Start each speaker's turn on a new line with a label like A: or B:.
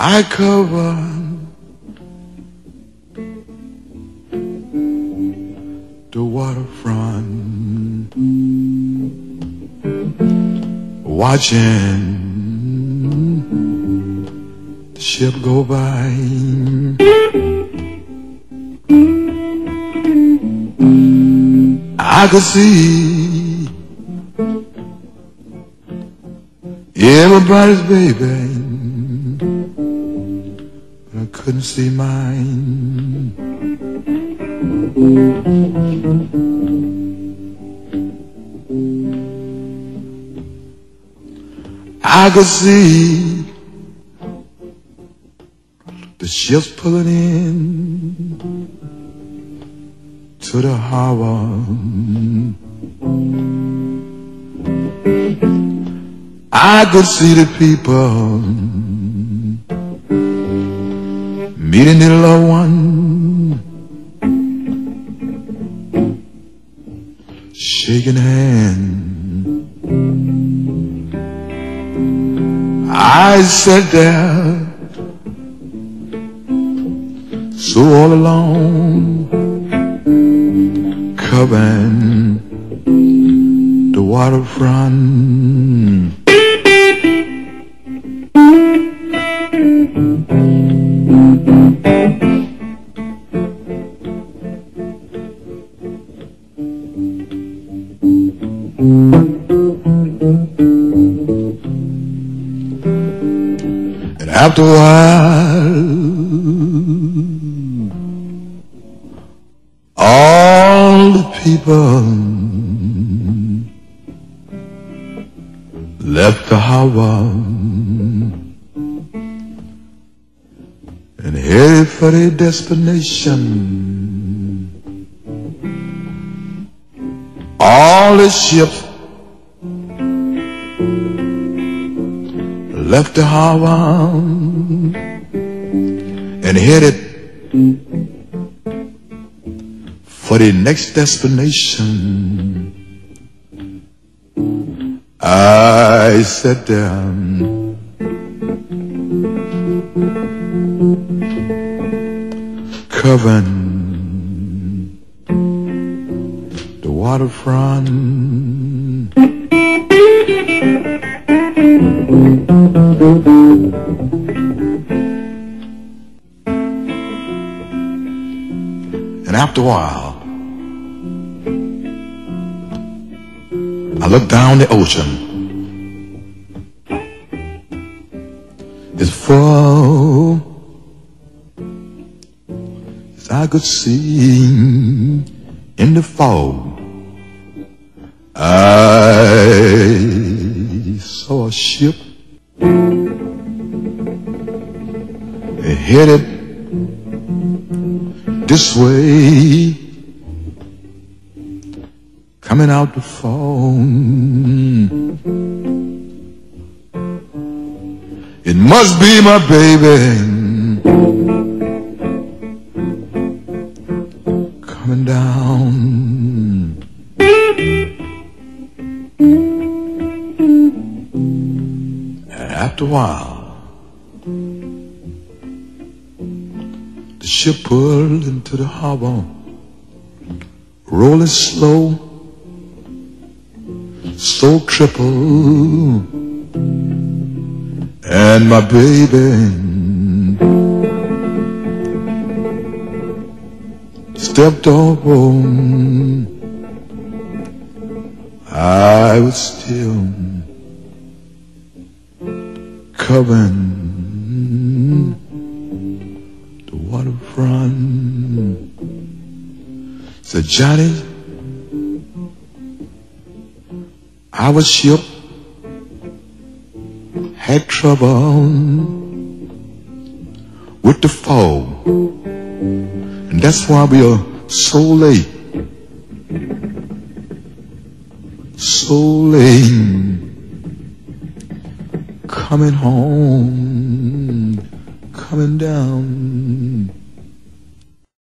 A: I cover the waterfront, watching the ship go by. I could see everybody's baby, but I couldn't see mine. I could see the ships pulling in to the harbor. I could see the people meeting their loved one, shaking hands. I sat there so all alone, covering the waterfront. And after a while, all the people left the harbor and headed for their destination. All the ships left the harbor and headed for the next destination. I sat down covering the waterfront. And after a while, I looked down the ocean. It's full, as I could see in the fog. I saw a ship headed this way, coming out the phone. It must be my baby coming down. And after a while, the ship pulled into the harbor, rolling slow, so triple, and my baby stepped on. I was still covering the waterfront. Said, Johnny, our ship had trouble with the fog, and that's why we are so late. So late coming home, coming down.